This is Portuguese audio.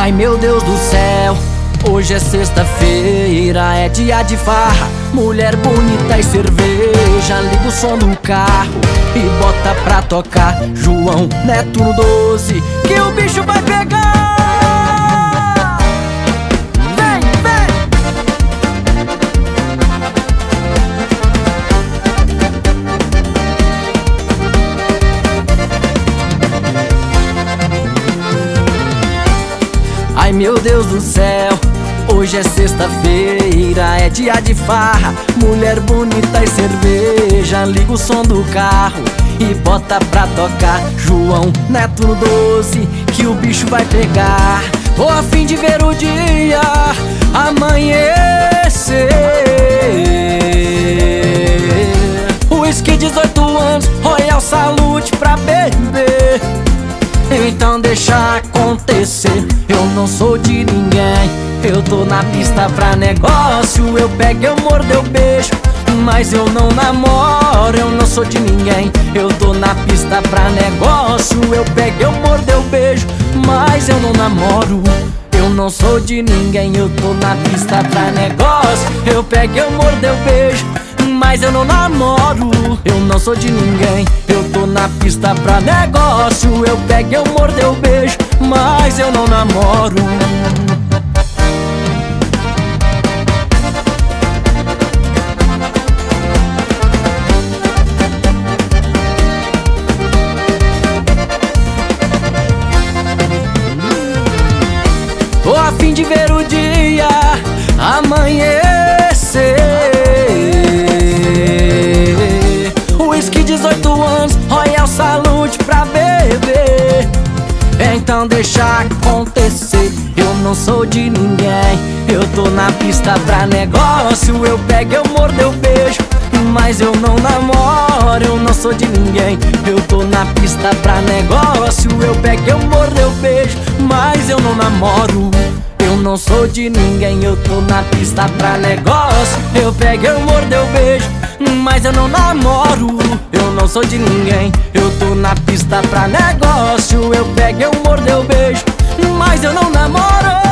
Ai meu Deus do céu, hoje é sexta-feira, é dia de farra, mulher bonita e cerveja. Liga o som do carro e bota pra tocar João Neto no 12, que o bicho vai pegar. Vem, vem! Ai meu Deus do céu, hoje é sexta-feira, é dia de farra, mulher bonita e cerveja. Liga o som do carro e bota pra tocar João Neto no 12, que o bicho vai pegar. Tô a fim de ver o dia amanhecer. Whisky 18 anos, Royal Salute pra beber. Então deixa acontecer, eu não sou de ninguém, eu tô na pista pra negócio. Eu pego, eu mordo, eu beijo, mas eu não namoro. Eu não sou de ninguém, eu tô na pista pra negócio. Eu pego, eu mordo, eu beijo, mas eu não namoro. Eu não sou de ninguém, eu tô na pista pra negócio. Eu pego, eu mordo, eu beijo, mas eu não namoro. Eu não sou de ninguém, eu tô na pista pra negócio. Eu pego, eu mordo, eu beijo, mas eu não namoro. Tô a fim de ver o dia amanhecer. Whisky 18 anos, Royal Salute pra beber. Então deixa acontecer, eu não sou de ninguém, eu tô na pista pra negócio. Eu pego, eu mordo, eu beijo, mas eu não namoro. Eu não sou de ninguém, eu tô na pista pra negócio. Eu pego, eu mordo, eu beijo, mas eu não namoro. Eu não sou de ninguém, eu tô na pista pra negócio. Eu pego, eu mordo, eu beijo, mas eu não namoro. Eu não sou de ninguém, eu tô na pista pra negócio. Eu pego, eu mordo, eu beijo, mas eu não namoro.